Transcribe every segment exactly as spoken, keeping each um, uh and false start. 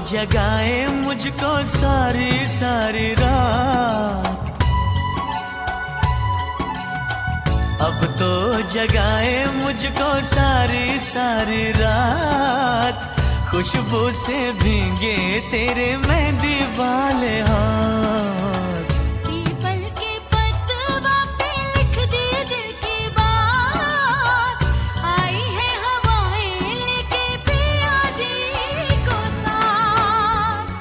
जगाए मुझको सारी सारी रात, अब तो जगाए मुझको सारी सारी रात। खुशबू से भीगे तेरे मेहंदी वाले हाथ, पीपल के पतवा पे लिख दी दिल की बात। आई है हवाएं लेके पिया जी को साथ।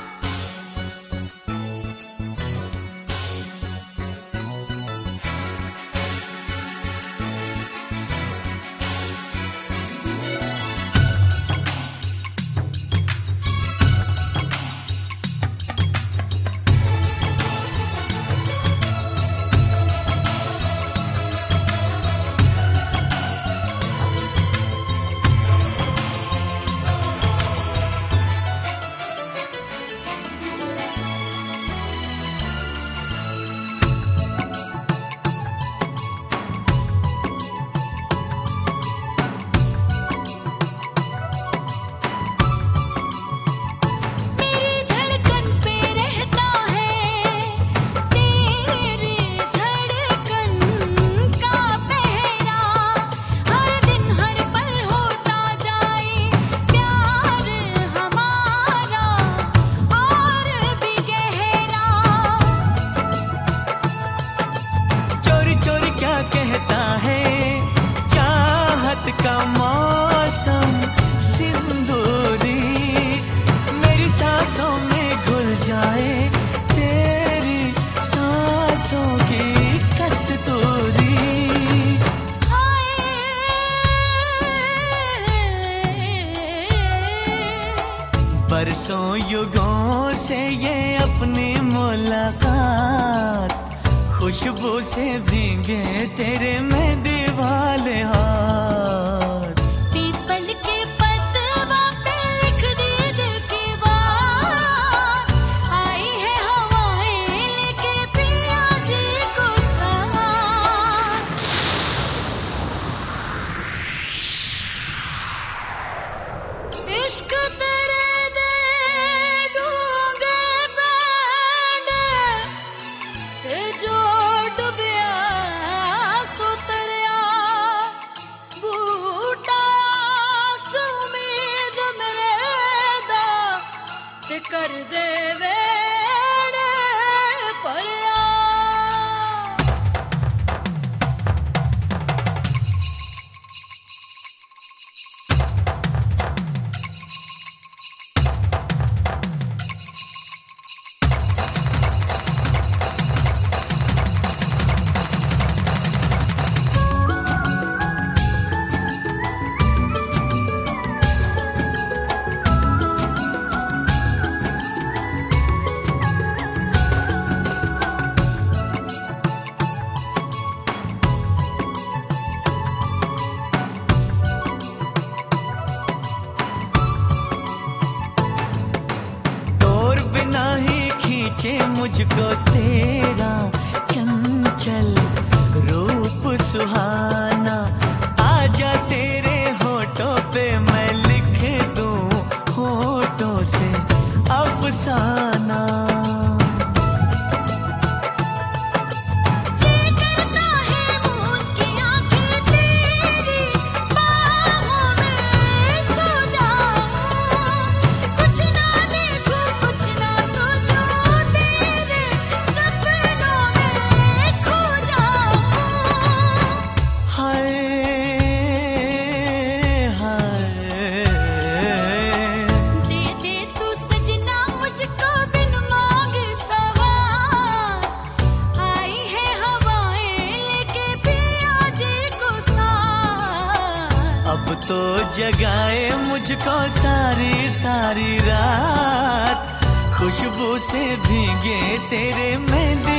बरसों युगों से ये अपनी मुलाकात, खुशबू से भीगे तेरे मेहंदी वाले हाथ। पीपल के पतवा पे लिख दी दिल की बात। आई है हवाएं लेके पिया जी को साथ। इश्क तेरे कर दे वेड़े परिया। मुझको तेरा चंचल रूप सुहाना, आजा तेरे होठों पे मैं लिख दूं होठों से अफसाना। तो जगाए मुझको सारी सारी रात, खुशबू से भीगे तेरे मेहंदी